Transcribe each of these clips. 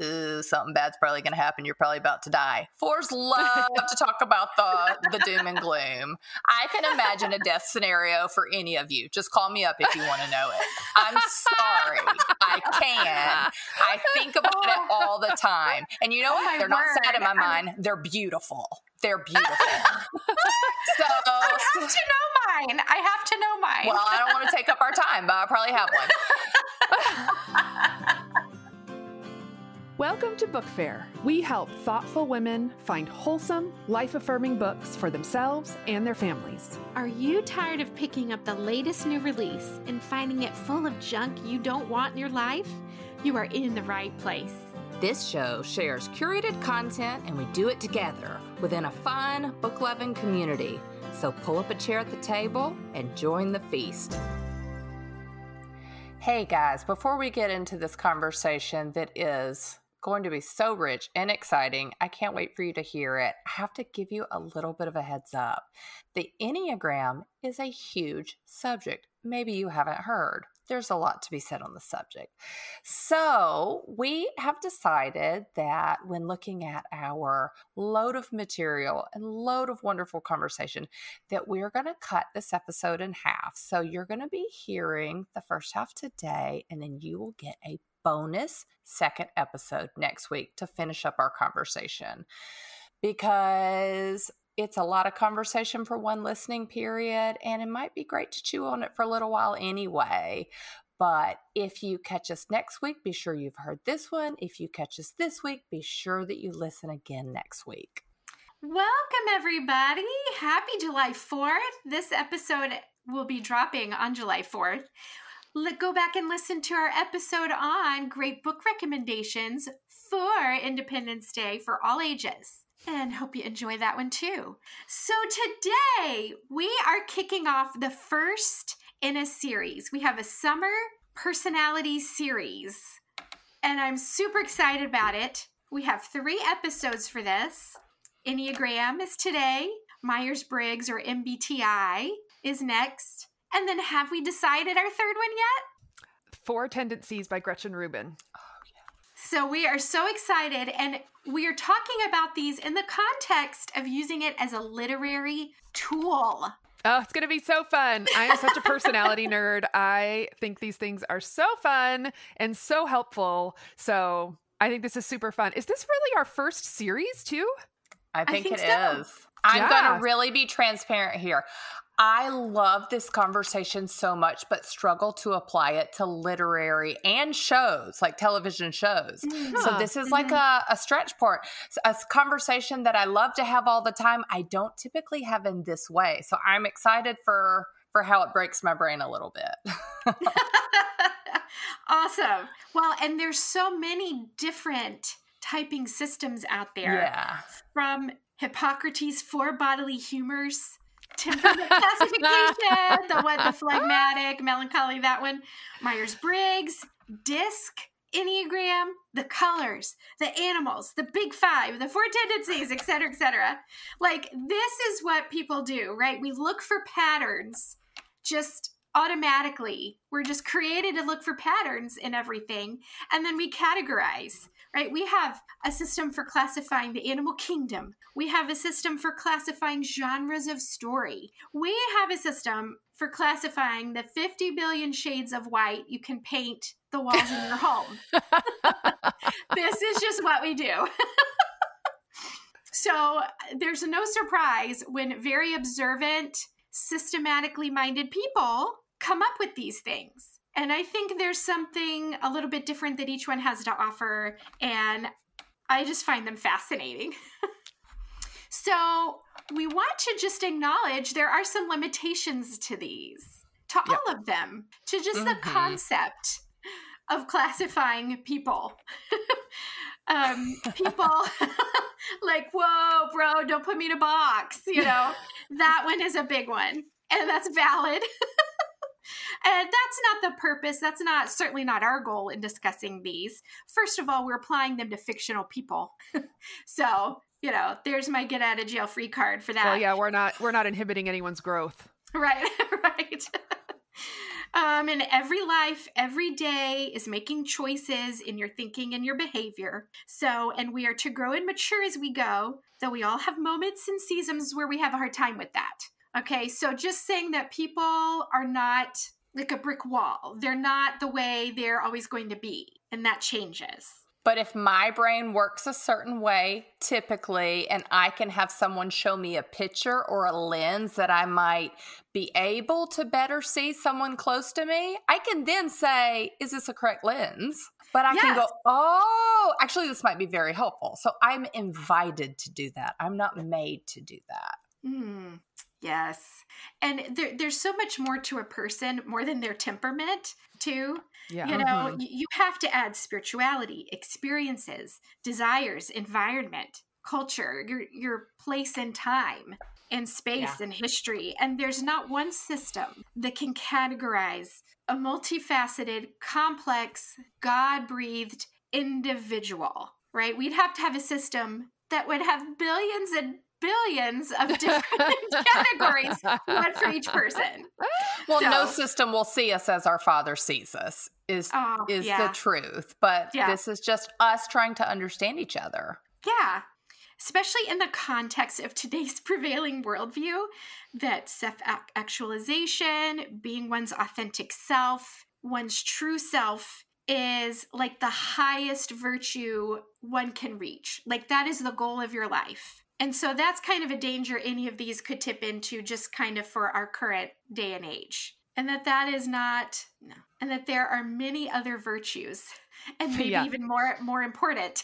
ooh, something bad's probably going to happen. You're probably about to die. Fours love to talk about the doom and gloom. I can imagine a death scenario for any of you. Just call me up if you want to know it. I'm sorry. I can. I think about it all the time. And you know what? They're not sad in my mind. They're beautiful. They're beautiful. So I have to know mine. Well, I don't want to take up our time, but I probably have one. Welcome to Book Fair. We help thoughtful women find wholesome, life-affirming books for themselves and their families. Are you tired of picking up the latest new release and finding it full of junk you don't want in your life? You are in the right place. This show shares curated content, and we do it together within a fun, book-loving community. So pull up a chair at the table and join the feast. Hey guys, before we get into this conversation that is going to be so rich and exciting, I can't wait for you to hear it. I have to give you a little bit of a heads up. The Enneagram is a huge subject. Maybe you haven't heard. There's a lot to be said on the subject. So we have decided that when looking at our load of material and load of wonderful conversation, that we're going to cut this episode in half. So you're going to be hearing the first half today, and then you will get a bonus second episode next week to finish up our conversation. Because it's a lot of conversation for one listening period, and it might be great to chew on it for a little while anyway. But if you catch us next week, be sure you've heard this one. If you catch us this week, be sure that you listen again next week. Welcome, everybody. Happy July 4th. This episode will be dropping on July 4th. Go back and listen to our episode on great book recommendations for Independence Day for all ages. And hope you enjoy that one too. So today we are kicking off the first in a series. We have a summer personality series, and I'm super excited about it. We have 3 episodes for this. Enneagram is today. Myers-Briggs or MBTI is next. And then have we decided our third one yet? 4 Tendencies by Gretchen Rubin. So we are so excited, and we are talking about these in the context of using it as a literary tool. Oh, it's going to be so fun. I am such a personality nerd. I think these things are so fun and so helpful. So I think this is super fun. Is this really our first series too? I think it so. is. I'm going to really be transparent here. I love this conversation so much, but struggle to apply it to literary and shows, like television shows. Mm-hmm. So this is like a stretch point, a conversation that I love to have all the time. I don't typically have in this way. So I'm excited for how it breaks my brain a little bit. Awesome. Well, and there's so many different typing systems out there. Yeah. From Hippocrates' 4 bodily humors, temperament classification, the phlegmatic, melancholy, that one, Myers-Briggs, DISC, Enneagram, the colors, the animals, the big 5, the 4 tendencies, et cetera, et cetera. Like, this is what people do, right? We look for patterns just automatically. We're just created to look for patterns in everything, and then we categorize. Right? We have a system for classifying the animal kingdom. We have a system for classifying genres of story. We have a system for classifying the 50 billion shades of white you can paint the walls in your home. This is just what we do. So there's no surprise when very observant, systematically minded people come up with these things. And I think there's something a little bit different that each one has to offer, and I just find them fascinating. So we want to just acknowledge there are some limitations to these, to all of them, to just the concept of classifying people. People like, whoa, bro, don't put me in a box, that one is a big one, and that's valid. And that's not the purpose. That's certainly not our goal in discussing these. First of all, we're applying them to fictional people. So, there's my get out of jail free card for that. Well, yeah, we're not inhibiting anyone's growth. Right. And every life, every day is making choices in your thinking and your behavior. So, and we are to grow and mature as we go, though we all have moments and seasons where we have a hard time with that. Okay, so just saying that people are not like a brick wall. They're not the way they're always going to be, and that changes. But if my brain works a certain way, typically, and I can have someone show me a picture or a lens that I might be able to better see someone close to me, I can then say, is this a correct lens? But I can go, oh, actually, this might be very helpful. So I'm invited to do that. I'm not made to do that. Yes. And there's so much more to a person, more than their temperament, too. Yeah. You know, you have to add spirituality, experiences, desires, environment, culture, your place in time and space and history. And there's not one system that can categorize a multifaceted, complex, God-breathed individual, right? We'd have to have a system that would have billions and billions of different categories, one for each person. Well, no system will see us as our Father sees us, is the truth. But this is just us trying to understand each other. Yeah. Especially in the context of today's prevailing worldview, that self-actualization, being one's authentic self, one's true self, is like the highest virtue one can reach. Like that is the goal of your life. And so that's kind of a danger any of these could tip into, just kind of for our current day and age. And that is not, and that there are many other virtues, and maybe even more important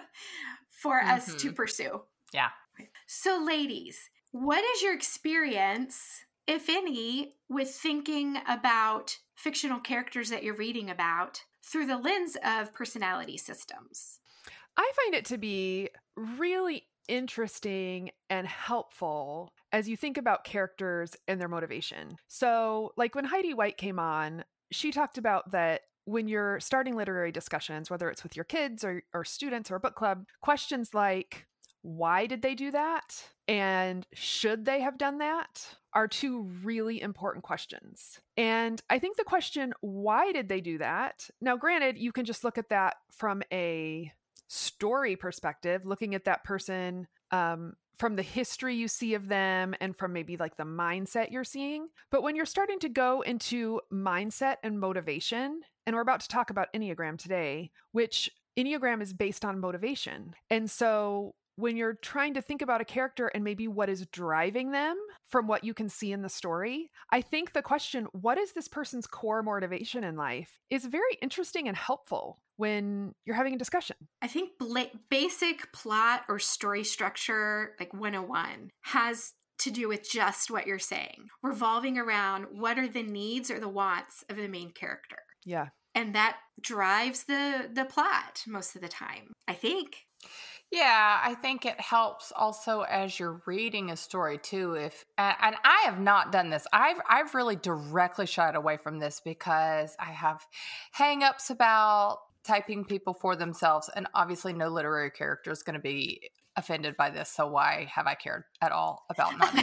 for us to pursue. Yeah. So ladies, what is your experience, if any, with thinking about fictional characters that you're reading about through the lens of personality systems? I find it to be really interesting and helpful as you think about characters and their motivation. So, like when Heidi White came on, she talked about that when you're starting literary discussions, whether it's with your kids or students or a book club, questions like, why did they do that? And should they have done that? Are two really important questions. And I think the question, why did they do that? Now, granted, you can just look at that from a story perspective, looking at that person from the history you see of them and from maybe like the mindset you're seeing. But when you're starting to go into mindset and motivation, and we're about to talk about Enneagram today, which Enneagram is based on motivation. And so when you're trying to think about a character and maybe what is driving them from what you can see in the story, I think the question, what is this person's core motivation in life, is very interesting and helpful when you're having a discussion. I think basic plot or story structure, like 101, has to do with just what you're saying, revolving around what are the needs or the wants of the main character. Yeah. And that drives the plot most of the time, I think. Yeah, I think it helps also as you're reading a story too. And I have not done this. I've really directly shied away from this because I have hang-ups about typing people for themselves, and obviously no literary character is going to be offended by this. So why have I cared at all about not doing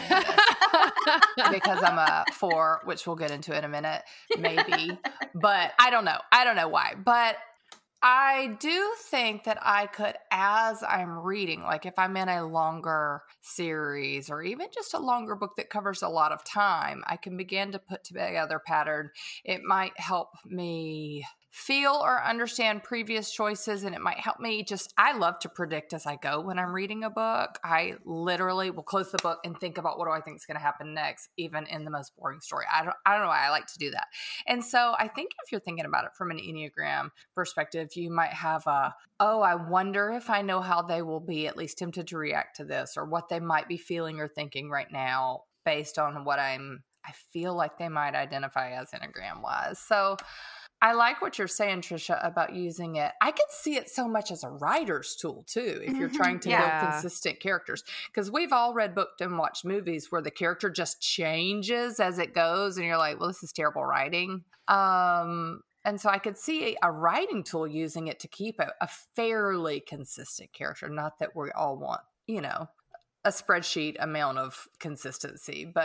this? Because I'm a 4, which we'll get into in a minute, maybe. But I don't know. I don't know why. But I do think that I could, as I'm reading, like if I'm in a longer series or even just a longer book that covers a lot of time, I can begin to put together a pattern. It might help me feel or understand previous choices, and it might help me I love to predict as I go when I'm reading a book. I literally will close the book and think about what do I think is going to happen next, even in the most boring story. I don't know why I like to do that. And so I think if you're thinking about it from an Enneagram perspective, you might have I wonder if I know how they will be at least tempted to react to this, or what they might be feeling or thinking right now based on what I feel like they might identify as Enneagram wise. So I like what you're saying, Trisha, about using it. I can see it so much as a writer's tool, too, if you're trying to build consistent characters. Because we've all read, booked, and watched movies where the character just changes as it goes, and you're like, well, this is terrible writing. And so I could see a writing tool using it to keep a fairly consistent character. Not that we all want, a spreadsheet amount of consistency, but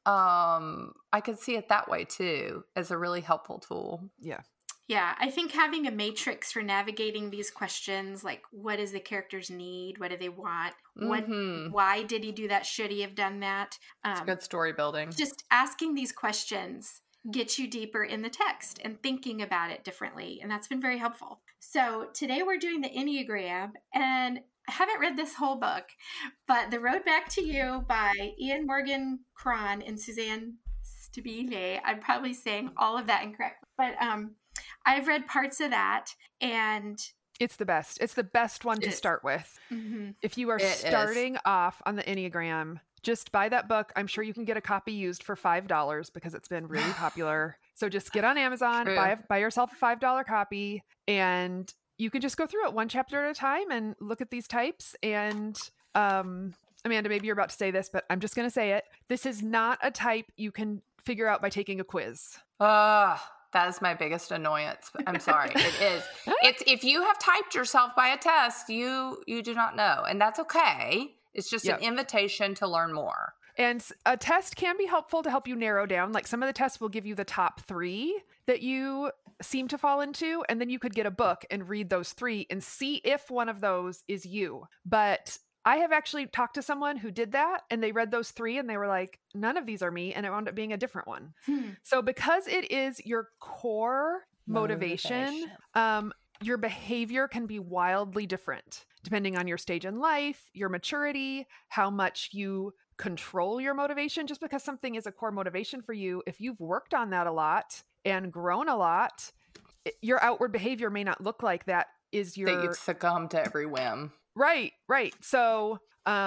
I could see it that way too, as a really helpful tool. Yeah. Yeah, I think having a matrix for navigating these questions, like what does the character's need? What do they want? Why did he do that? Should he have done that? It's good story building. Just asking these questions gets you deeper in the text and thinking about it differently. And that's been very helpful. So today we're doing the Enneagram, and I haven't read this whole book, but The Road Back to You by Ian Morgan Cron and Suzanne Stabile. I'm probably saying all of that incorrectly, but I've read parts of that, and it's the best. It's the best one to start with. Mm-hmm. If you are starting off on the Enneagram, just buy that book. I'm sure you can get a copy used for $5 because it's been really popular. So just get on Amazon, buy yourself a $5 copy, and you can just go through it one chapter at a time and look at these types. And Amanda, maybe you're about to say this, but I'm just going to say it. This is not a type you can figure out by taking a quiz. That is my biggest annoyance. I'm sorry. It is. It's if you have typed yourself by a test, you do not know, and that's okay. It's just an invitation to learn more. And a test can be helpful to help you narrow down. Like some of the tests will give you the top 3 that you seem to fall into, and then you could get a book and read those 3 and see if one of those is you. But I have actually talked to someone who did that, and they read those 3 and they were like, none of these are me. And it wound up being a different one. So because it is your core motivation, your behavior can be wildly different depending on your stage in life, your maturity, how much you control your motivation. Just because something is a core motivation for you, if you've worked on that a lot and grown a lot, your outward behavior may not look like that is your... That you've succumbed to every whim. Right. So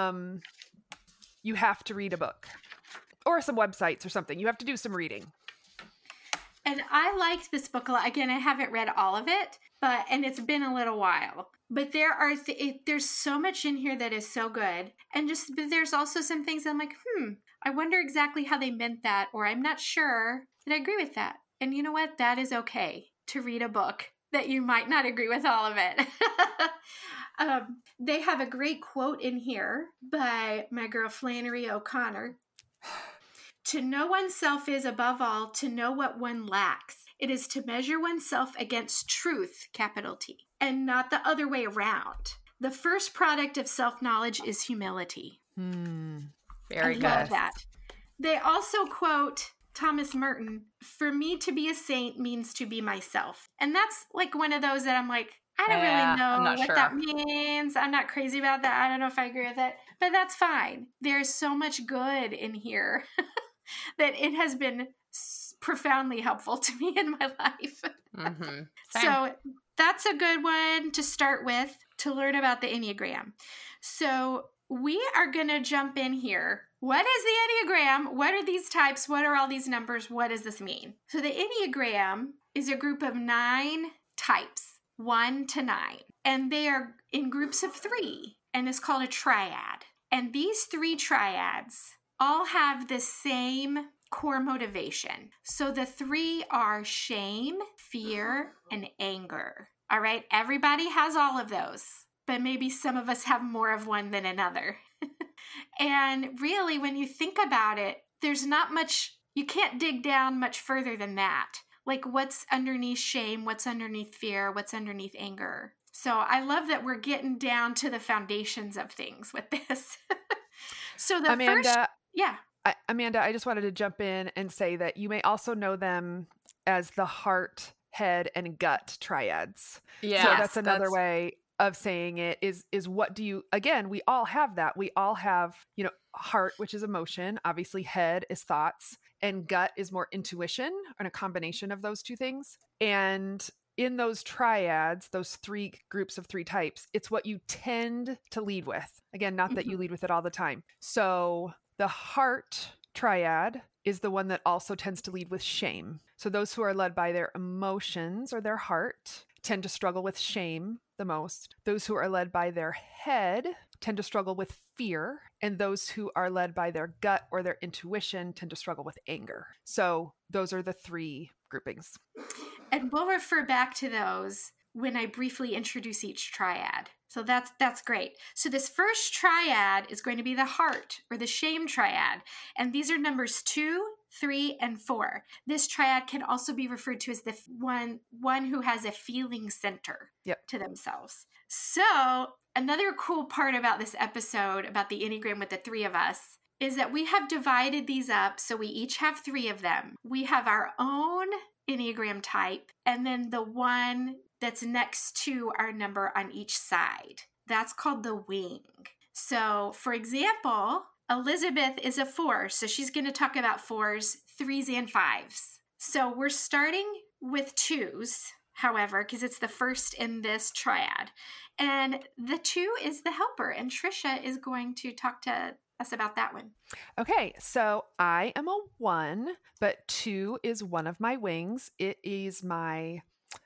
you have to read a book or some websites or something. You have to do some reading. And I liked this book a lot. Again, I haven't read all of it, and it's been a little while. But there's so much in here that is so good. And but there's also some things I'm like, I wonder exactly how they meant that, or I'm not sure that I agree with that. And you know what? That is okay to read a book that you might not agree with all of it. They have a great quote in here by my girl Flannery O'Connor. To know oneself is, above all, to know what one lacks. It is to measure oneself against truth, capital T, and not the other way around. The first product of self-knowledge is humility. Very good. I love that. They also quote Thomas Merton, for me to be a saint means to be myself. And that's like one of those that I'm like, I don't really know what that means. I'm not crazy about that. I don't know if I agree with it, but that's fine. There's so much good in here that it has been profoundly helpful to me in my life. So that's a good one to start with to learn about the Enneagram. So we are going to jump in here. What is the Enneagram? What are these types? What are all these numbers? What does this mean? So the Enneagram is a group of 9 types, 1 to 9. And they are in groups of 3. And it's called a triad. And these 3 triads all have the same core motivation. So the 3 are shame, fear, and anger. All right. Everybody has all of those, but maybe some of us have more of one than another. And really, when you think about it, there's not much, you can't dig down much further than that. Like what's underneath shame, what's underneath fear, what's underneath anger. So I love that we're getting down to the foundations of things with this. So the Amanda, I just wanted to jump in and say that you may also know them as the heart, head, and gut triads. Yeah. So that's another way of saying it is what do you, again, we all have that. We all have, heart, which is emotion, obviously head is thoughts, and gut is more intuition, and a combination of those 2 things. And in those triads, those 3 groups of 3 types, it's what you tend to lead with. Again, not that you lead with it all the time. So the heart triad is the one that also tends to lead with shame. So those who are led by their emotions or their heart tend to struggle with shame the most. Those who are led by their head tend to struggle with fear. And those who are led by their gut or their intuition tend to struggle with anger. So those are the 3 groupings. And we'll refer back to those when I briefly introduce each triad. So that's great. So this first triad is going to be the heart or the shame triad. And these are numbers 2, 3, and 4. This triad can also be referred to as the one who has a feeling center to themselves. So another cool part about this episode, about the Enneagram with the 3 of us, is that we have divided these up. So we each have 3 of them. We have our own Enneagram type, and then the one that's next to our number on each side. That's called the wing. So, for example, Elizabeth is a 4, so she's going to talk about 4s, 3s, and 5s. So we're starting with 2s, however, because it's the first in this triad. And the 2 is the helper, and Trisha is going to talk to us about that one. Okay, so I am a 1, but 2 is one of my wings. It is my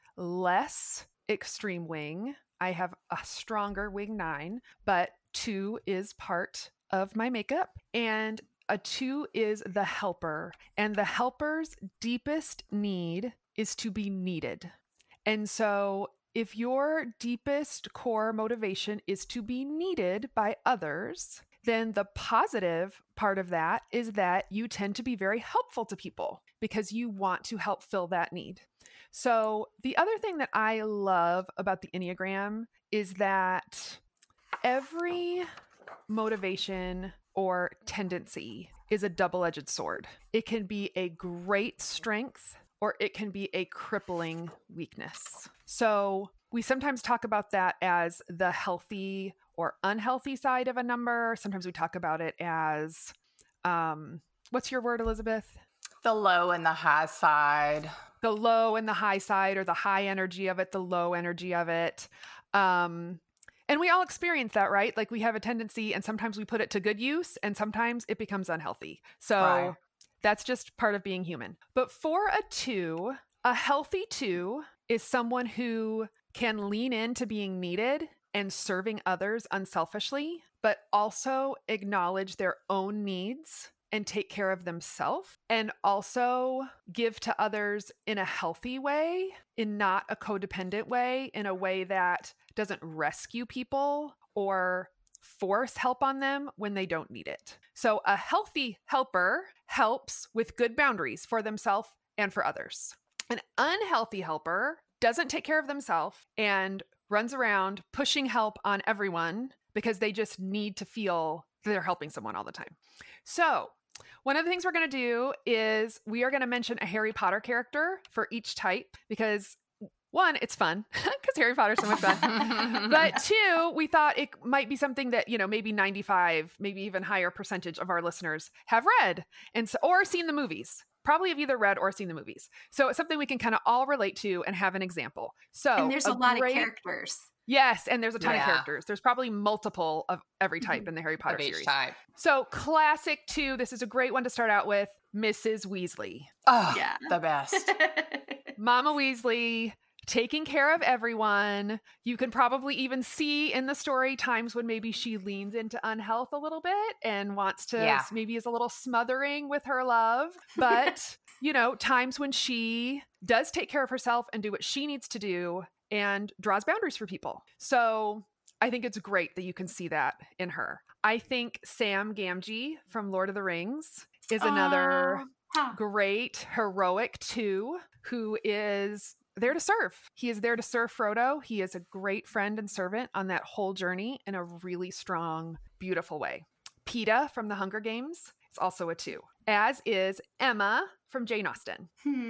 less extreme wing. I have a stronger wing 9, but 2 is part of my makeup. And a 2 is the helper. And the helper's deepest need is to be needed. And so if your deepest core motivation is to be needed by others, then the positive part of that is that you tend to be very helpful to people because you want to help fill that need. So the other thing that I love about the Enneagram is that every motivation or tendency is a double-edged sword. It can be a great strength or it can be a crippling weakness. So we sometimes talk about that as the healthy or unhealthy side of a number. Sometimes we talk about it as, what's your word, Elizabeth? The low and the high side. The low and the high side, or the high energy of it, the low energy of it. And we all experience that, right? Like we have a tendency and sometimes we put it to good use and sometimes it becomes unhealthy. So that's just part of being human. But for a 2, a healthy 2 is someone who can lean into being needed and serving others unselfishly, but also acknowledge their own needs and take care of themselves, and also give to others in a healthy way, in not a codependent way, in a way that doesn't rescue people or force help on them when they don't need it. So a healthy helper helps with good boundaries for themselves and for others. An unhealthy helper doesn't take care of themselves and runs around pushing help on everyone because they just need to feel they're helping someone all the time. So one of the things we're going to do is we are going to mention a Harry Potter character for each type because 1, it's fun because Harry Potter's so much fun. But 2, we thought it might be something that, maybe 95, maybe even higher percentage of our listeners have read and so, or seen the movies. Probably have either read or seen the movies. So it's something we can kind of all relate to and have an example. So and there's a lot of characters. Yes, and there's a ton of characters. There's probably multiple of every type in the Harry Potter series. Type. So classic 2, this is a great one to start out with, Mrs. Weasley. Oh, the best. Mama Weasley, taking care of everyone. You can probably even see in the story times when maybe she leans into unhealth a little bit and wants to, maybe is a little smothering with her love. But, times when she does take care of herself and do what she needs to do and draws boundaries for people. So I think it's great that you can see that in her. I think Sam Gamgee from Lord of the Rings is another great heroic 2 who is there to serve. He is there to serve Frodo. He is a great friend and servant on that whole journey in a really strong, beautiful way. Peeta from The Hunger Games is also a 2, as is Emma from Jane Austen.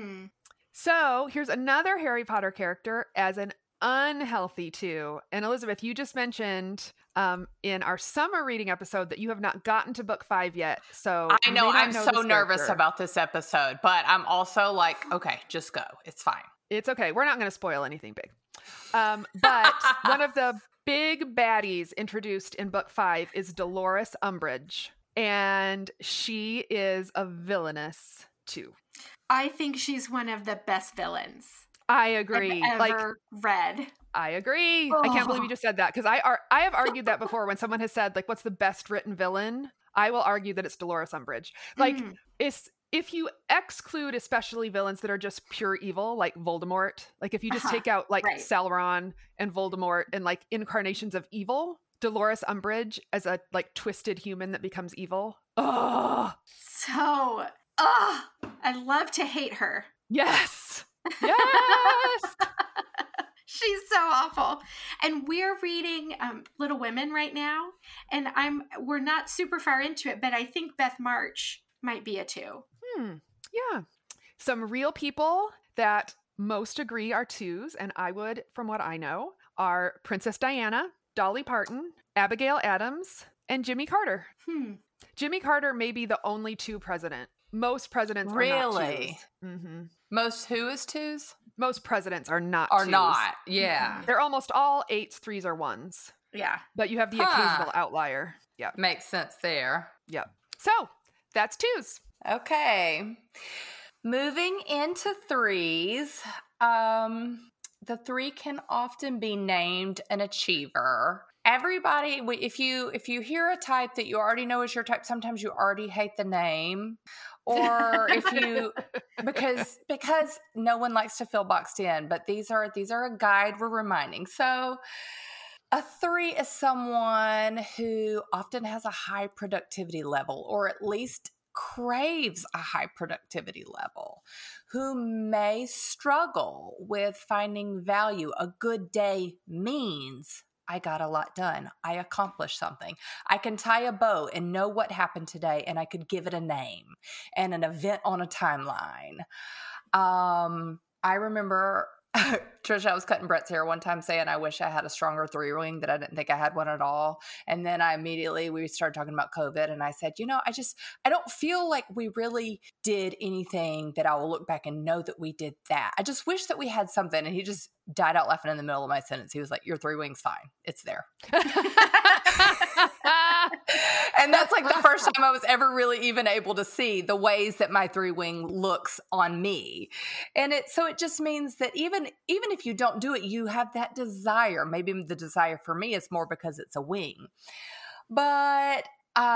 So here's another Harry Potter character as an unhealthy 2. And Elizabeth, you just mentioned in our summer reading episode that you have not gotten to book 5 yet. So I know I'm so nervous about this episode, but I'm also like, okay, just go. It's fine. It's okay. We're not going to spoil anything big. But one of the big baddies introduced in book 5 is Dolores Umbridge. And she is a villainous 2. I think she's one of the best villains I agree. I've ever read. I agree. I can't believe you just said that because I have argued that before when someone has said, like, what's the best written villain? I will argue that it's Dolores Umbridge. Like, if you exclude especially villains that are just pure evil, like Voldemort, like if you just take out like right. Sauron and Voldemort and like incarnations of evil, Dolores Umbridge as a like twisted human that becomes evil. Oh, so, I love to hate her. yes. Yes. She's so awful. And we're reading Little Women right now, and we're not super far into it, but I think Beth March might be a 2. Yeah. Some real people that most agree are 2s, and I would, from what I know, are Princess Diana, Dolly Parton, Abigail Adams, and Jimmy Carter. Jimmy Carter may be the only 2 president. Most presidents are not 2s. Mm-hmm. Most who is 2s? Most presidents are not 2s. Yeah. They're almost all 8s, 3s, or 1s. Yeah. But you have the occasional outlier. Yep. Makes sense there. Yep. So that's 2s. Okay. Moving into 3s. The 3 can often be named an achiever. Everybody, if you hear a type that you already know is your type, sometimes you already hate the name, or if you because no one likes to feel boxed in. But these are a guide we're reminding. So a 3 is someone who often has a high productivity level, or at least craves a high productivity level, who may struggle with finding value. A good day means I got a lot done. I accomplished something. I can tie a bow and know what happened today, and I could give it a name and an event on a timeline. I remember Trisha, I was cutting Brett's hair one time saying, I wish I had a stronger 3-wing, that I didn't think I had one at all. And then we started talking about COVID, and I said, I don't feel like we really did anything that I will look back and know that we did that. I just wish that we had something. And he just died out laughing in the middle of my sentence. He was like, your 3-wing's fine. It's there. And that's like the first time I was ever really even able to see the ways that my 3-wing looks on me. And it just means that even if you don't do it, you have that desire. Maybe the desire for me is more because it's a wing. But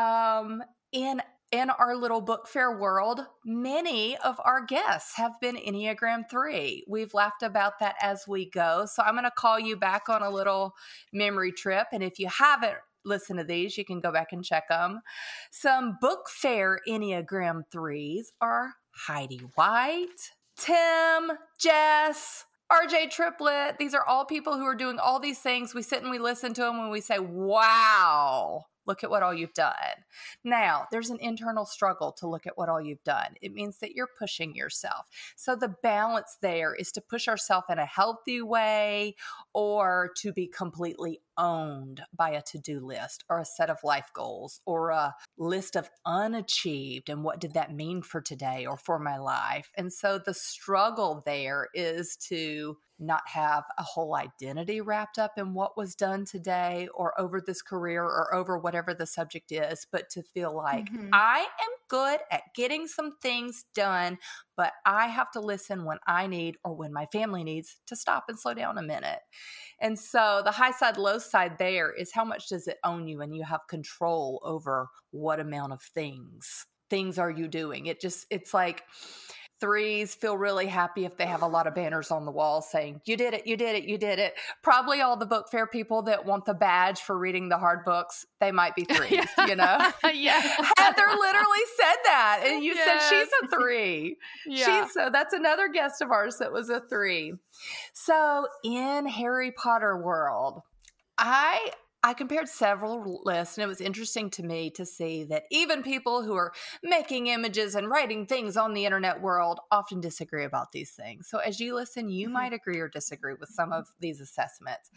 in our little book fair world, many of our guests have been Enneagram 3. We've laughed about that as we go. So I'm going to call you back on a little memory trip. And if you haven't listened to these, you can go back and check them. Some book fair Enneagram 3s are Heidi White, Tim, Jess, RJ Triplet. These are all people who are doing all these things. We sit and we listen to them and we say, wow, look at what all you've done. Now, there's an internal struggle to look at what all you've done. It means that you're pushing yourself. So the balance there is to push ourselves in a healthy way, or to be completely owned by a to-do list or a set of life goals or a list of unachieved and what did that mean for today or for my life. And so the struggle there is to not have a whole identity wrapped up in what was done today or over this career or over whatever the subject is, but to feel like I am good at getting some things done, but I have to listen when I need, or when my family needs, to stop and slow down a minute. And so the high side, low side there is how much does it own you, and you have control over what amount of things are you doing. It's like 3s feel really happy if they have a lot of banners on the wall saying, you did it, you did it, you did it. Probably all the book fair people that want the badge for reading the hard books, they might be 3s, you know? Yeah. Heather literally said that. And you said she's a 3. Yeah. So that's another guest of ours that was a 3. So in Harry Potter world, I compared several lists, and it was interesting to me to see that even people who are making images and writing things on the internet world often disagree about these things. So as you listen, you might agree or disagree with some of these assessments.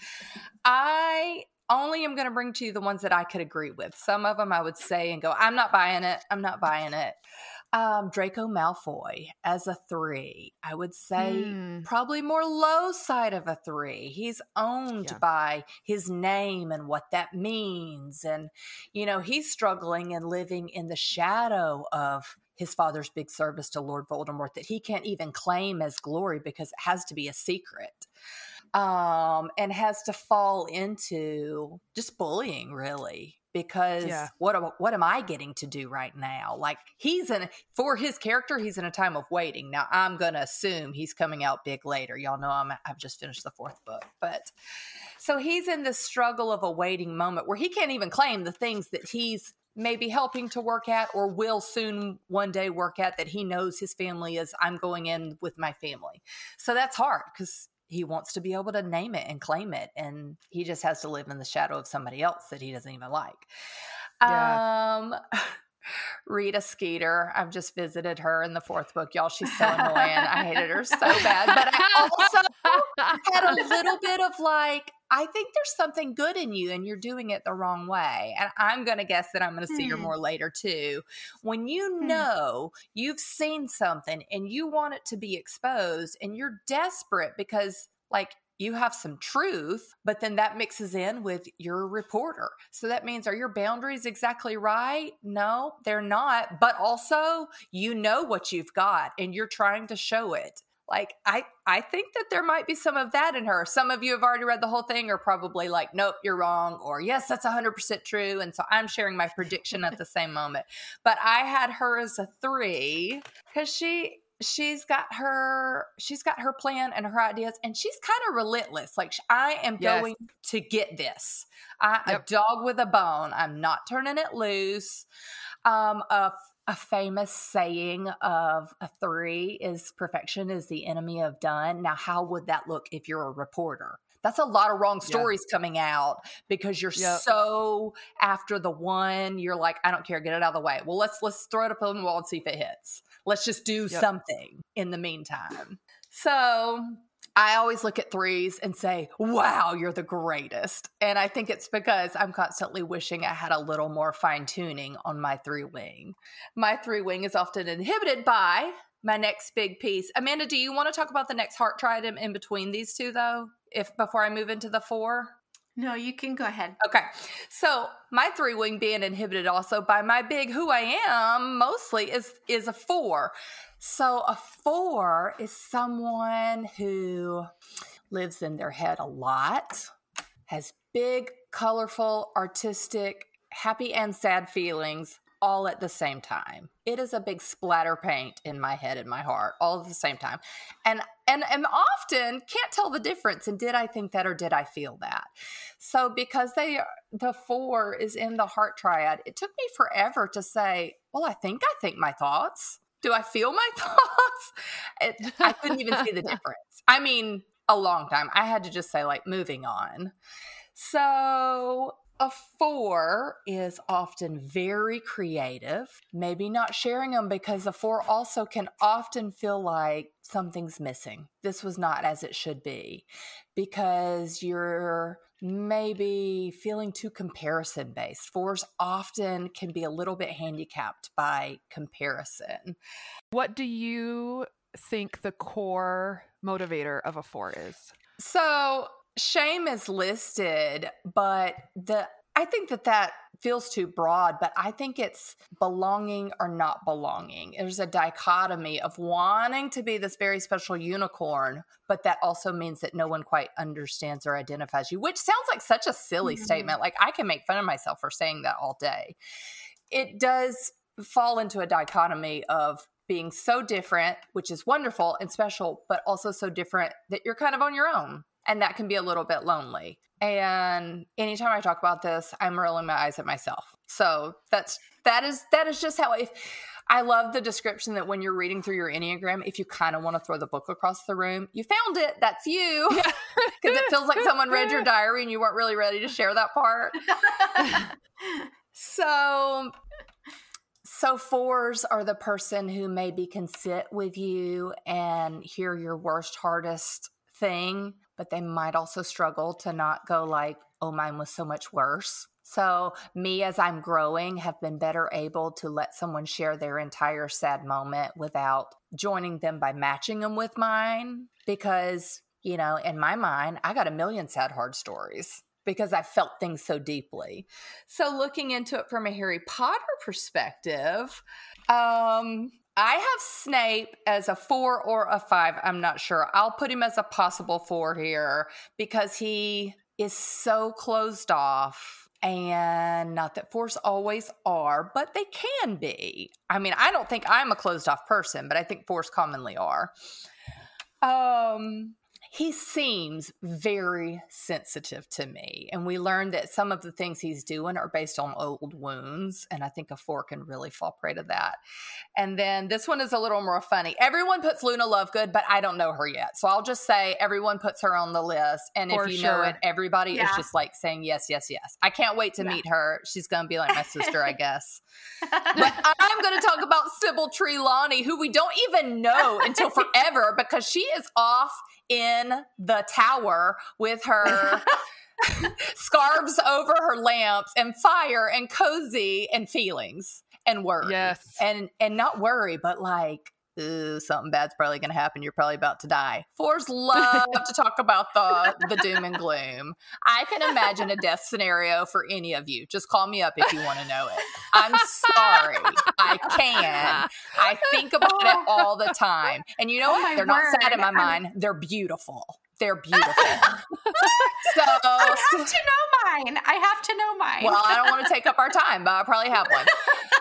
I only am going to bring to you the ones that I could agree with. Some of them I would say and go, I'm not buying it. I'm not buying it. Draco Malfoy as a 3, I would say probably more low side of a 3. He's owned by his name and what that means. And, he's struggling and living in the shadow of his father's big service to Lord Voldemort that he can't even claim as glory because it has to be a secret. And has to fall into just bullying, really. because what am I getting to do right now? Like for his character, he's in a time of waiting. Now I'm going to assume he's coming out big later. Y'all know I've just finished the 4th book, but so he's in this struggle of a waiting moment where he can't even claim the things that he's maybe helping to work at or will soon one day work at, that he knows his family is, I'm going in with my family. So that's hard because he wants to be able to name it and claim it. And he just has to live in the shadow of somebody else that he doesn't even like. Yeah. Rita Skeeter, I've just visited her in the 4th book. Y'all, she's so annoying. I hated her so bad. But I also had a little bit of like, I think there's something good in you and you're doing it the wrong way. And I'm going to guess that I'm going to see her more later too. When you know you've seen something and you want it to be exposed and you're desperate because like you have some truth, but then that mixes in with your reporter. So that means, are your boundaries exactly right? No, they're not. But also, you know what you've got and you're trying to show it. Like, I think that there might be some of that in her. Some of you have already read the whole thing are probably like, nope, you're wrong. Or yes, that's 100% true. And so I'm sharing my prediction at the same moment. But I had her as a 3 because she's got her plan and her ideas, and she's kind of relentless. Like, I am going to get this. A dog with a bone. I'm not turning it loose. A famous saying of a 3 is perfection is the enemy of done. Now, how would that look if you're a reporter? That's a lot of wrong stories coming out because you're so after the one. You're like, I don't care, get it out of the way. Well, let's throw it up on the wall and see if it hits. Let's just do something in the meantime. So I always look at 3s and say, wow, you're the greatest. And I think it's because I'm constantly wishing I had a little more fine tuning on my 3 wing. My 3 wing is often inhibited by my next big piece. Amanda, do you want to talk about the next heart triad in between these 2 though? Before I move into the 4? No, you can go ahead. Okay. So my 3 wing being inhibited also by my big who I am mostly is a 4. So a 4 is someone who lives in their head a lot, has big, colorful, artistic, happy and sad feelings all at the same time. It is a big splatter paint in my head and my heart all at the same time. And often can't tell the difference in did I think that or did I feel that? So because the 4 is in the heart triad, it took me forever to say, well, I think my thoughts. Do I feel my thoughts? I couldn't even see the difference. I mean, a long time. I had to just say like moving on. So a 4 is often very creative, maybe not sharing them because the 4 also can often feel like something's missing. This was not as it should be because you're maybe feeling too comparison based. 4s often can be a little bit handicapped by comparison. What do you think the core motivator of a 4 is? So shame is listed, but I think that feels too broad, but I think it's belonging or not belonging. There's a dichotomy of wanting to be this very special unicorn, but that also means that no one quite understands or identifies you, which sounds like such a silly statement. Like I can make fun of myself for saying that all day. It does fall into a dichotomy of being so different, which is wonderful and special, but also so different that you're kind of on your own. And that can be a little bit lonely. And anytime I talk about this, I'm rolling my eyes at myself. So that is just how I love the description that when you're reading through your Enneagram, if you kind of want to throw the book across the room, you found it. That's you. Because it feels like someone read your diary and you weren't really ready to share that part. So 4s are the person who maybe can sit with you and hear your worst, hardest thing, but they might also struggle to not go like, oh, mine was so much worse. So me, as I'm growing, have been better able to let someone share their entire sad moment without joining them by matching them with mine. Because, you know, in my mind, I got a million sad, hard stories because I felt things so deeply. So looking into it from a Harry Potter perspective, I have Snape as a 4 or a 5. I'm not sure. I'll put him as a possible 4 here because he is so closed off And not that fours always are, but they can be. I mean, I don't think I'm a closed off person, but I think fours commonly are. He seems very sensitive to me. And we learned that some of the things he's doing are based on old wounds. And I think a four can really fall prey to that. And then this one is a little more funny. Everyone puts Luna Lovegood, but I don't know her yet. So I'll just say everyone puts her on the list. And if you know it, everybody is just like saying yes, yes, yes. I can't wait to meet her. She's going to be like my sister, I guess. But I'm going to talk about Sybil Trelawney, who we don't even know until forever because she is off in the tower with her scarves over her lamps and fire and cozy and feelings and worry. Yes. And not worry, but like, ooh, something bad's probably going to happen. You're probably about to die. Fours love to talk about the doom and gloom. I can imagine a death scenario for any of you. Just call me up if you want to know it. I'm sorry. I can. I think about it all the time. And you know what? They're not sad in my mind. They're beautiful. They're beautiful. So I have to know mine. Well, I don't want to take up our time, but I probably have one.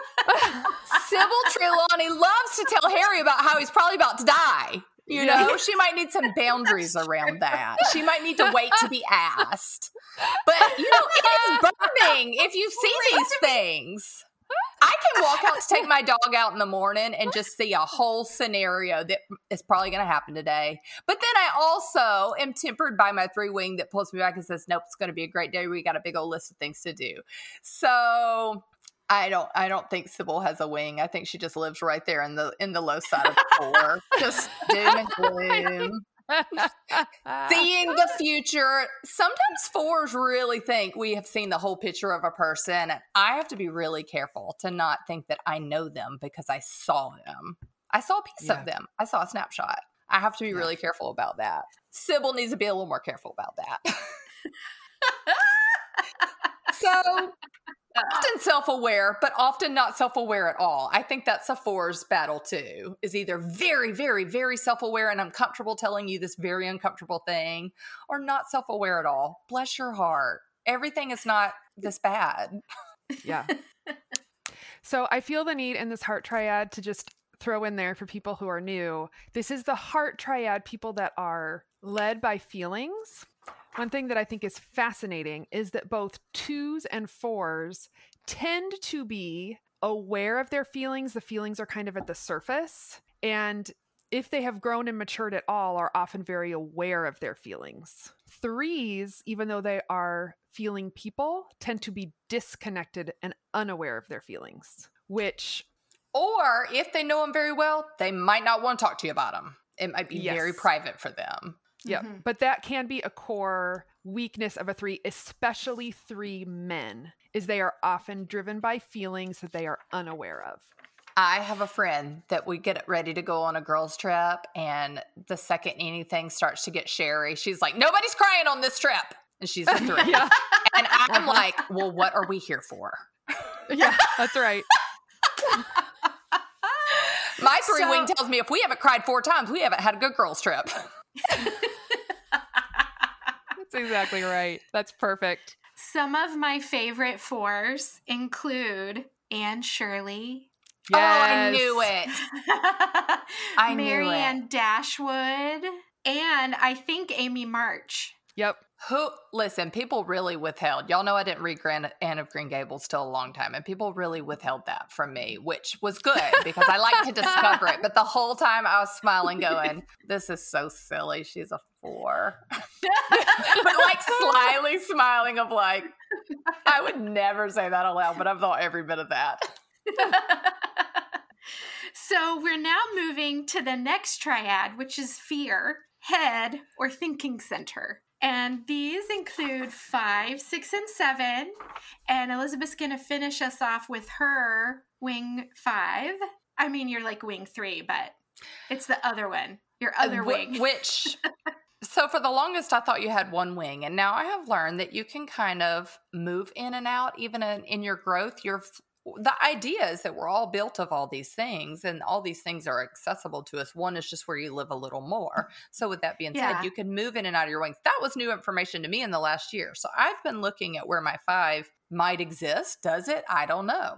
Sybil Trelawney loves to tell Harry about how he's probably about to die. You know, she might need some boundaries around that. She might need to wait to be asked. But, you know, it's burning if you see these things. I can walk out to take my dog out in the morning and just see a whole scenario that is probably going to happen today. But then I also am tempered by my 3-wing that pulls me back and says, nope, it's going to be a great day. We got a big old list of things to do. So I don't think Sybil has a wing. I think she just lives right there in the low side of the 4. Just doom and gloom. Seeing the future. Sometimes 4s really think we have seen the whole picture of a person. And I have to be really careful to not think that I know them because I saw them. I saw a piece of them. I saw a snapshot. I have to be really careful about that. Sybil needs to be a little more careful about that. So often self-aware, but often not self-aware at all. I think that's a 4's battle too, is either very, very, very self-aware and I'm comfortable telling you this very uncomfortable thing, or not self-aware at all. Bless your heart. Everything is not this bad. Yeah. So I feel the need in this heart triad to just throw in there for people who are new. This is the heart triad, people that are led by feelings. One thing that I think is fascinating is that both 2s and 4s tend to be aware of their feelings. The feelings are kind of at the surface. And if they have grown and matured at all, are often very aware of their feelings. 3s, even though they are feeling people, tend to be disconnected and unaware of their feelings, which... Or if they know them very well, they might not want to talk to you about them. It might be very private for them. Yeah, but that can be a core weakness of a 3, especially 3 men, is they are often driven by feelings that they are unaware of. I have a friend that we get ready to go on a girls' trip, and the second anything starts to get sherry, she's like, nobody's crying on this trip. And she's a 3. And I'm like, well, what are we here for? Yeah, that's right. My 3-wing tells me if we haven't cried 4 times, we haven't had a good girls' trip. That's exactly right. That's perfect. Some of my favorite 4s include Anne Shirley. Yes. Oh, I knew it. I knew Marianne Dashwood. And I think Amy March. Yep. Listen, people really withheld. Y'all know I didn't read Anne of Green Gables till a long time, and people really withheld that from me, which was good because I like to discover it. But the whole time I was smiling going, this is so silly. She's a 4. But like slyly smiling of like, I would never say that aloud, but I've thought every bit of that. So we're now moving to the next triad, which is fear, head, or thinking center. And these include 5, 6, and 7. And Elizabeth's going to finish us off with her wing 5. I mean, you're like wing 3, but it's the other one. Your other wing. Which, so for the longest, I thought you had 1 wing. And now I have learned that you can kind of move in and out, even in your growth. the idea is that we're all built of all these things, and all these things are accessible to us. One is just where you live a little more. So with that being said, you can move in and out of your wings. That was new information to me in the last year. So I've been looking at where my 5 might exist. Does it? I don't know.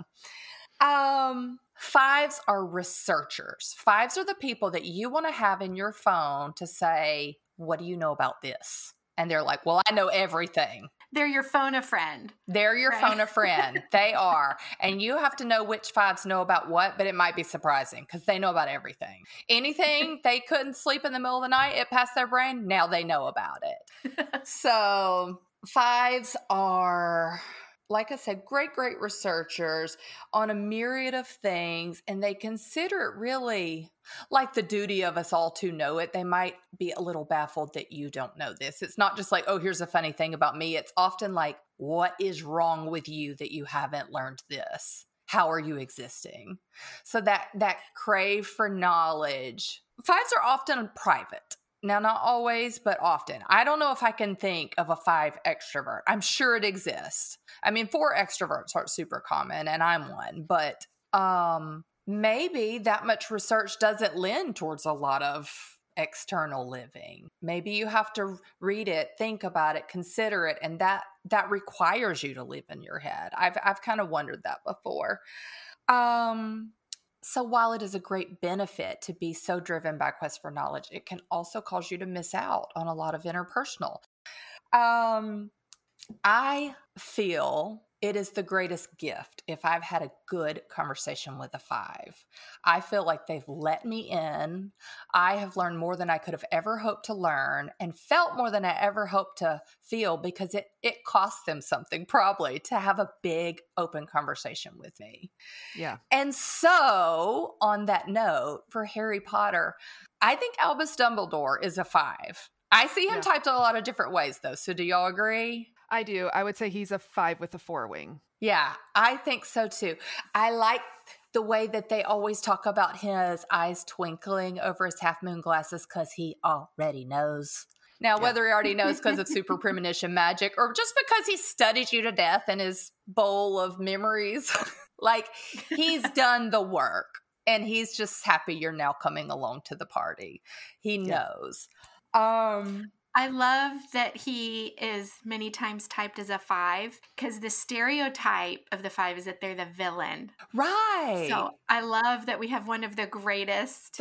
5s are researchers. 5s are the people that you want to have in your phone to say, what do you know about this? And they're like, well, I know everything. They're your phone a friend. They're your phone a friend. They are. And you have to know which 5s know about what, but it might be surprising because they know about everything. Anything they couldn't sleep in the middle of the night, it passed their brain, now they know about it. So 5s are, like I said, great researchers on a myriad of things, and they consider it really like the duty of us all to know it. They might be a little baffled that you don't know this. It's not just like, oh, here's a funny thing about me. It's often like, what is wrong with you that you haven't learned this? How are you existing? So that crave for knowledge. 5s are often private. Now, not always, but often. I don't know if I can think of a 5 extrovert. I'm sure it exists. I mean, 4 extroverts aren't super common, and I'm one, but maybe that much research doesn't lend towards a lot of external living. Maybe you have to read it, think about it, consider it, and that requires you to live in your head. I've kind of wondered that before. So while it is a great benefit to be so driven by quest for knowledge, it can also cause you to miss out on a lot of interpersonal. I feel it is the greatest gift if I've had a good conversation with a 5. I feel like they've let me in. I have learned more than I could have ever hoped to learn, and felt more than I ever hoped to feel, because it cost them something probably to have a big open conversation with me. Yeah. And so on that note, for Harry Potter, I think Albus Dumbledore is a 5. I see him typed in a lot of different ways though. So do y'all agree? I do. I would say he's a 5 with a 4 wing. Yeah, I think so too. I like the way that they always talk about his eyes twinkling over his half moon glasses because he already knows. Now, whether he already knows because of super premonition magic or just because he studied you to death in his bowl of memories, like he's done the work and he's just happy you're now coming along to the party. He knows. I love that he is many times typed as a 5, because the stereotype of the 5 is that they're the villain. Right. So I love that we have one of the greatest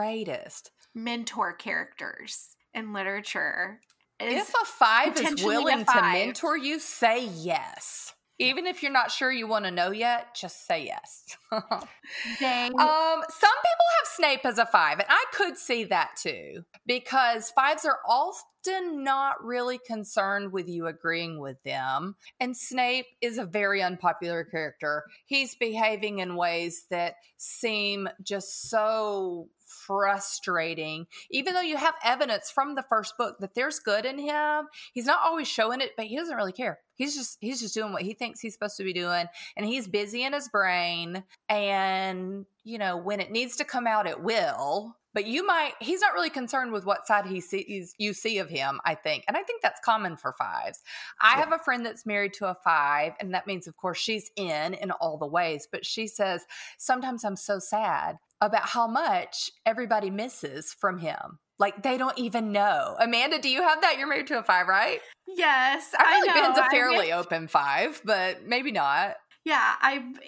mentor characters in literature. If a 5 is willing to mentor you, say yes. Even if you're not sure you want to know yet, just say yes. Some people have Snape as a 5, and I could see that too, because 5s are often not really concerned with you agreeing with them. And Snape is a very unpopular character. He's behaving in ways that seem just so frustrating, even though you have evidence from the first book that there's good in him. He's not always showing it, but he doesn't really care. He's just doing what he thinks he's supposed to be doing, and he's busy in his brain, and you know, when it needs to come out, it will. But he's not really concerned with what side you see of him, I think. And I think that's common for 5s. I have a friend that's married to a 5, and that means, of course, she's in all the ways. But she says, sometimes I'm so sad about how much everybody misses from him. Like, they don't even know. Amanda, do you have that? You're married to a 5, right? Yes. I feel like Ben's a fairly open 5, but maybe not. Yeah,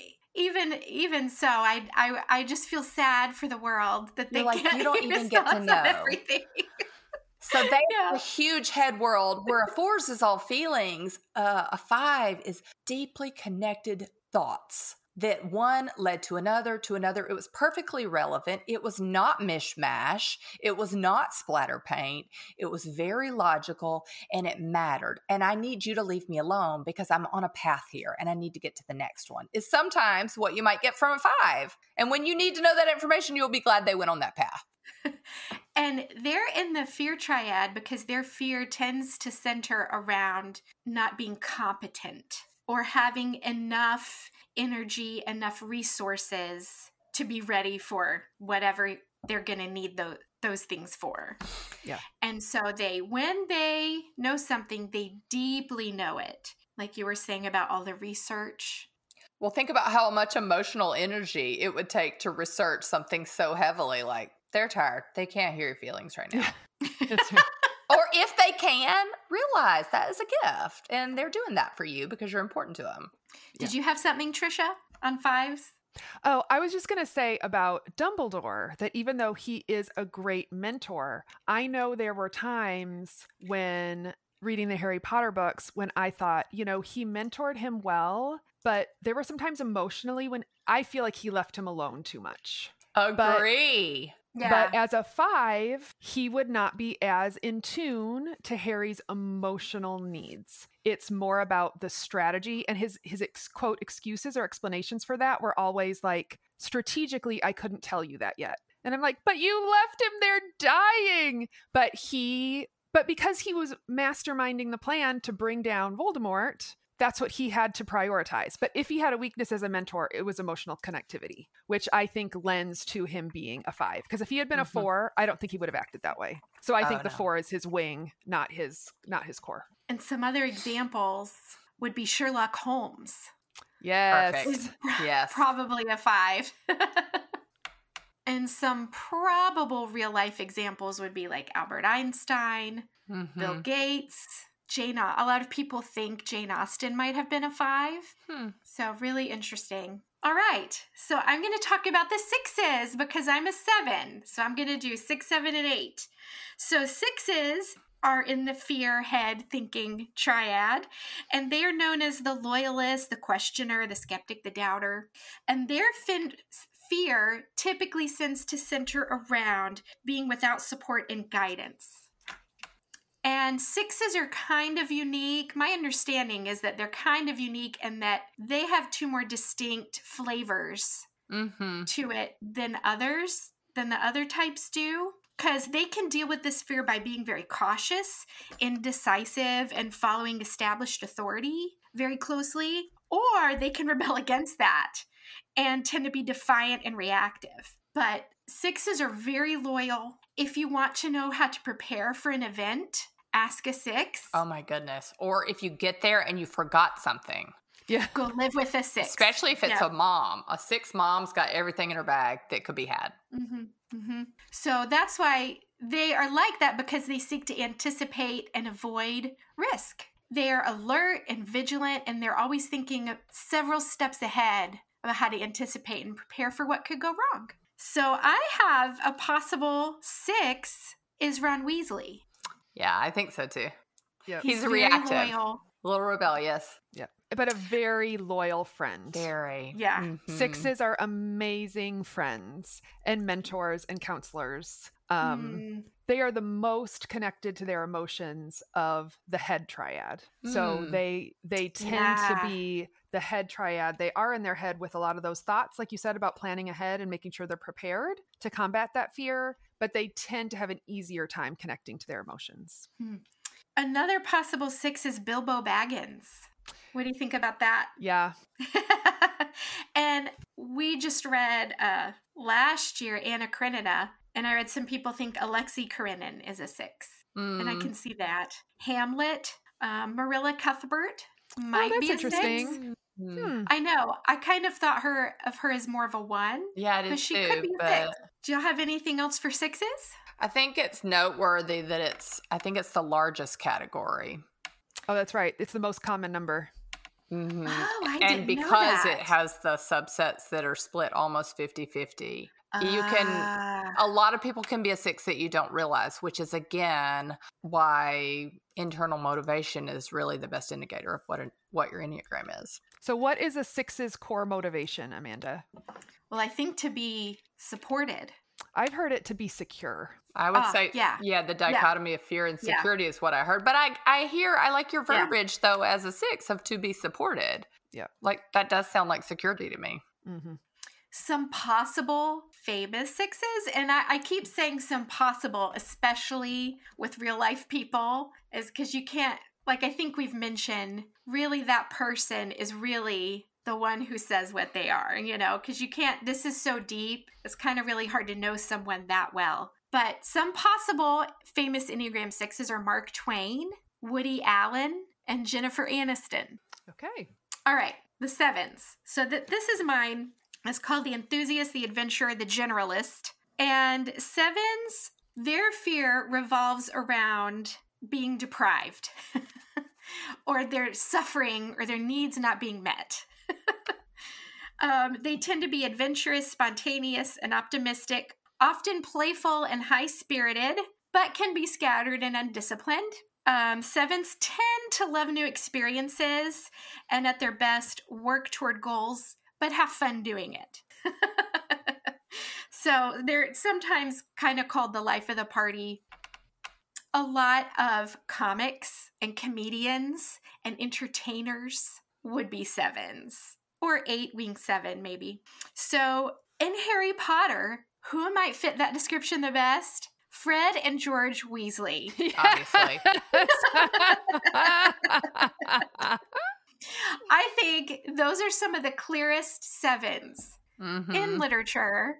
Even so, I just feel sad for the world that they you don't even get to know everything. So they have a huge head world where a 4 is all feelings. A 5 is deeply connected thoughts that one led to another. It was perfectly relevant. It was not mishmash. It was not splatter paint. It was very logical, and it mattered. And I need you to leave me alone because I'm on a path here and I need to get to the next one, is sometimes what you might get from a 5. And when you need to know that information, you'll be glad they went on that path. And they're in the fear triad because their fear tends to center around not being competent or having enough energy, enough resources to be ready for whatever they're going to need those things for. Yeah. And so when they know something, they deeply know it. Like you were saying about all the research. Well, think about how much emotional energy it would take to research something so heavily. Like, they're tired. They can't hear your feelings right now. That's right. Or if they can, realize that is a gift. And they're doing that for you because you're important to them. Did you have something, Trisha, on fives? Oh, I was just going to say about Dumbledore that even though he is a great mentor, I know there were times when reading the Harry Potter books when I thought, he mentored him well, but there were some times emotionally when I feel like he left him alone too much. Agree. But as a 5, he would not be as in tune to Harry's emotional needs. It's more about the strategy, and his quote excuses or explanations for that were always like, strategically, I couldn't tell you that yet. And I'm like, but you left him there dying. But because he was masterminding the plan to bring down Voldemort, that's what he had to prioritize. But if he had a weakness as a mentor, it was emotional connectivity, which I think lends to him being a 5. Because if he had been a 4, I don't think he would have acted that way. So I think the 4 is his wing, not his core. And some other examples would be Sherlock Holmes. Yes. Perfect. Yes. Probably a 5. And some probable real life examples would be like Albert Einstein, Bill Gates, a lot of people think Jane Austen might have been a 5. So really interesting. All right. So I'm going to talk about the 6s because I'm a 7. So I'm going to do 6, 7, and 8. So 6s are in the fear, head, thinking triad, and they are known as the loyalist, the questioner, the skeptic, the doubter. And their fear typically tends to center around being without support and guidance. And 6s are kind of unique. My understanding is that they're kind of unique and that they have 2 more distinct flavors to it than the other types do. Because they can deal with this fear by being very cautious, indecisive, and following established authority very closely. Or they can rebel against that and tend to be defiant and reactive. But 6s are very loyal. If you want to know how to prepare for an event, ask a 6. Oh my goodness. Or if you get there and you forgot something. Yeah. Go live with a 6. Especially if it's a mom. A 6 mom's got everything in her bag that could be had. So that's why they are like that, because they seek to anticipate and avoid risk. They are alert and vigilant, and they're always thinking several steps ahead about how to anticipate and prepare for what could go wrong. So I have a possible 6 is Ron Weasley. Yeah, I think so too. Yep. He's very reactive. loyal. A little rebellious. Yeah. But a very loyal friend. Very. Yeah. 6s are amazing friends and mentors and counselors. They are the most connected to their emotions of the head triad. So they tend to be the head triad. They are in their head with a lot of those thoughts, like you said, about planning ahead and making sure they're prepared to combat that fear, but they tend to have an easier time connecting to their emotions. Another possible 6 is Bilbo Baggins. What do you think about that? Yeah. And we just read last year Anna Karenina, and I read some people think Alexei Karenin is a 6. And I can see that. Hamlet, Marilla Cuthbert might be a 6. I know. I kind of thought of her as more of a 1. Yeah, I did but she too, could be a 6. Do y'all have anything else for 6s? I think it's noteworthy that it's the largest category. Oh, that's right. It's the most common number. Oh, I didn't And know because that. it has the subsets that are split almost 50-50, a lot of people can be a 6 that you don't realize, which is again why internal motivation is really the best indicator of what your Enneagram is. So what is a 6's core motivation, Amanda? Well, I think to be supported. I've heard it to be secure. I would say, the dichotomy of fear and security is what I heard. But I like your verbiage, though, as a 6 of to be supported. Yeah. Like, that does sound like security to me. Some possible famous 6s, and I keep saying some possible, especially with real life people, is because you can't, like I think we've mentioned, really that person is really the one who says what they are, because you can't, this is so deep, it's kind of really hard to know someone that well. But some possible famous Enneagram 6s are Mark Twain, Woody Allen, and Jennifer Aniston. Okay. All right. the sevens. So this is mine. It's called the enthusiast, the adventurer, the generalist. And sevens, their fear revolves around being deprived or their suffering or their needs not being met. They tend to be adventurous, spontaneous, and optimistic, often playful and high-spirited, but can be scattered and undisciplined. Sevens tend to love new experiences and at their best work toward goals, but have fun doing it. So they're sometimes kind of called the life of the party. A lot of comics and comedians and entertainers would be sevens, or 8 being 7 maybe. So in Harry Potter, who might fit that description the best? Fred and George Weasley. Obviously. I think those are some of the clearest sevens in literature.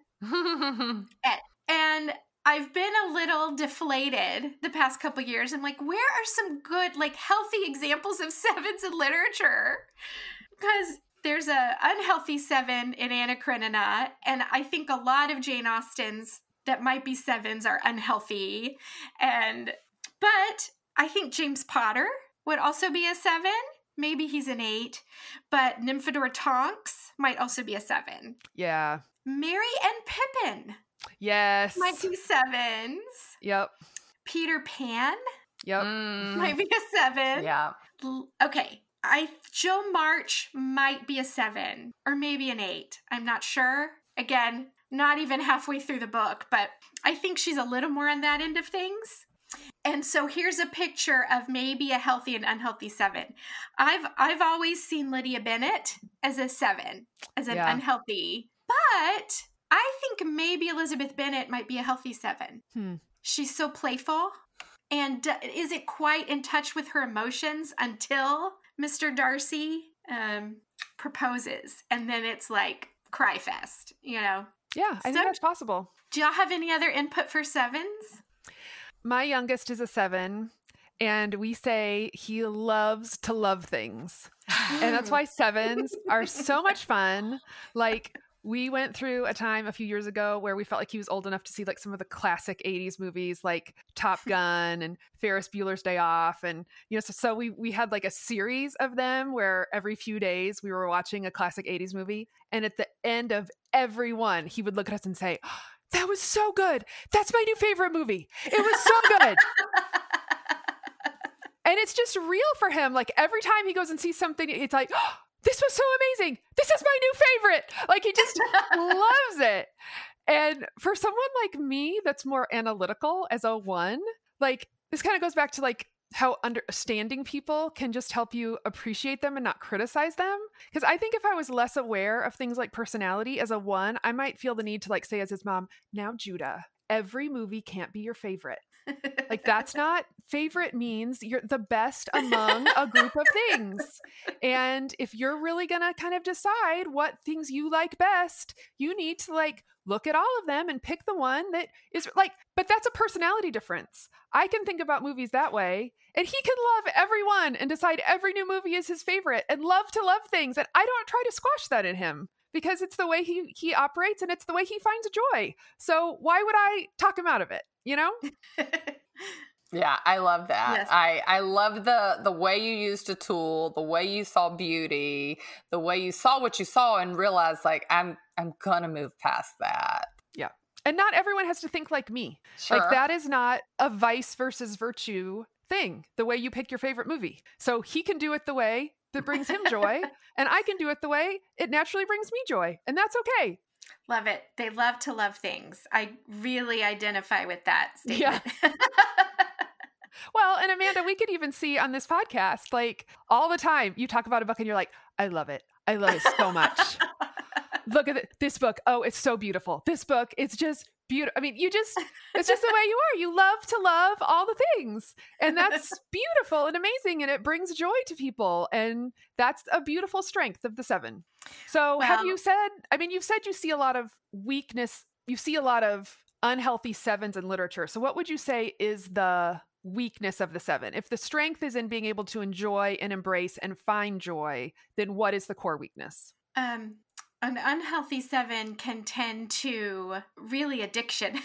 And I've been a little deflated the past couple years. I'm like, where are some good, like, healthy examples of sevens in literature? Because there's a unhealthy 7 in Anna Karenina, and I think a lot of Jane Austen's that might be sevens are unhealthy. But I think James Potter would also be a 7. Maybe he's an 8. But Nymphadora Tonks might also be a 7. Yeah. Merry and Pippin Yes. might be 7s. Yep. Peter Pan Yep. might be a 7. Yeah. Okay. Jo March might be a 7 or maybe an 8. I'm not sure. Again, not even halfway through the book, but I think she's a little more on that end of things. And so here's a picture of maybe a healthy and unhealthy 7. I've always seen Lydia Bennet as a 7, as an unhealthy, but I think maybe Elizabeth Bennet might be a healthy 7. She's so playful and isn't quite in touch with her emotions until Mr. Darcy proposes. And then it's like cry fest, you know? Yeah, I think that's possible. Do y'all have any other input for 7s? My youngest is a 7, and we say he loves to love things. And that's why 7s are so much fun. Like, we went through a time a few years ago where we felt like he was old enough to see like some of the classic 80s movies like Top Gun and Ferris Bueller's Day Off. And, you know, so we had like a series of them where every few days we were watching a classic 80s movie. And at the end of every one, he would look at us and say, oh, that was so good. That's my new favorite movie. It was so good. And it's just real for him. Like every time he goes and sees something, it's like, oh, this was so amazing. This is my new favorite. Like he just loves it. And for someone like me that's more analytical as a 1, like this kind of goes back to like how understanding people can just help you appreciate them and not criticize them. Because I think if I was less aware of things like personality as a 1, I might feel the need to like say as his mom, now Judah, every movie can't be your favorite. Like that's not, favorite means you're the best among a group of things. And if you're really going to kind of decide what things you like best, you need to like look at all of them and pick the one that is like, but that's a personality difference. I can think about movies that way, and he can love everyone and decide every new movie is his favorite and love to love things. And I don't try to squash that in him because it's the way he operates and it's the way he finds joy. So why would I talk him out of it? You know? Yeah, I love that. Yes. I love the way you used a tool, the way you saw beauty, the way you saw what you saw and realized like I'm gonna move past that. Yeah. And not everyone has to think like me. Sure. Like that is not a vice versus virtue thing, the way you pick your favorite movie. So he can do it the way that brings him joy, and I can do it the way it naturally brings me joy. And that's okay. Love it. They love to love things. I really identify with that statement. Yeah. Well, and Amanda, we could even see on this podcast, like all the time you talk about a book and you're like, I love it. I love it so much. Look at this book. Oh, it's so beautiful. This book, it's just beautiful. I mean, it's just the way you are. You love to love all the things. And that's beautiful and amazing. And it brings joy to people. And that's a beautiful strength of the 7. So have you said, I mean, you've said you see a lot of weakness. You see a lot of unhealthy 7s in literature. So what would you say is the weakness of the 7? If the strength is in being able to enjoy and embrace and find joy, then what is the core weakness? An unhealthy 7 can tend to really addiction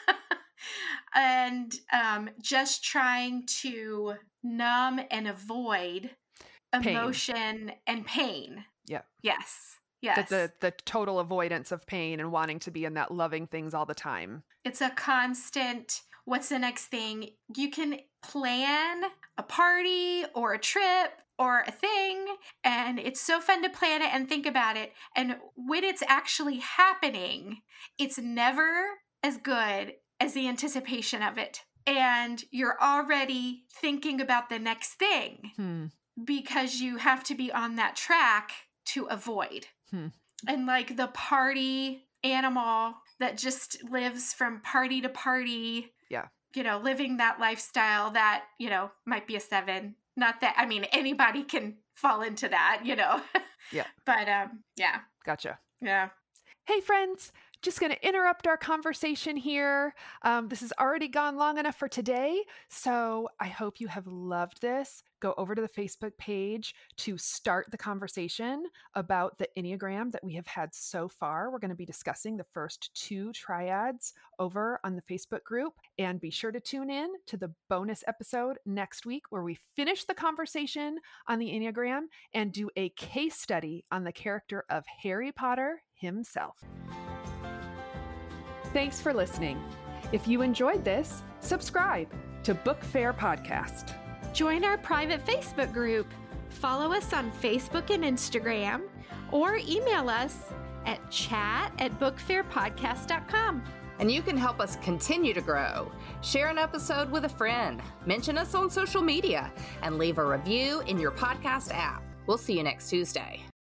and just trying to numb and avoid emotion and pain. Yeah. Yes. Yes. The total avoidance of pain and wanting to be in that loving things all the time. It's a constant, what's the next thing? You can plan a party or a trip or a thing, and it's so fun to plan it and think about it. And when it's actually happening, it's never as good as the anticipation of it. And you're already thinking about the next thing because you have to be on that track to avoid. And like the party animal that just lives from party to party, living that lifestyle that, might be a 7. Not that, anybody can fall into that, Yeah. But, yeah. Gotcha. Yeah. Hey, friends. Just going to interrupt our conversation here. This has already gone long enough for today, so I hope you have loved this. Go over to the Facebook page to start the conversation about the Enneagram that we have had so far. We're going to be discussing the first 2 triads over on the Facebook group, and be sure to tune in to the bonus episode next week where we finish the conversation on the Enneagram and do a case study on the character of Harry Potter himself. Thanks for listening. If you enjoyed this, subscribe to Book Fair Podcast. Join our private Facebook group. Follow us on Facebook and Instagram, or email us at chat@bookfairpodcast.com. And you can help us continue to grow. Share an episode with a friend, mention us on social media, and leave a review in your podcast app. We'll see you next Tuesday.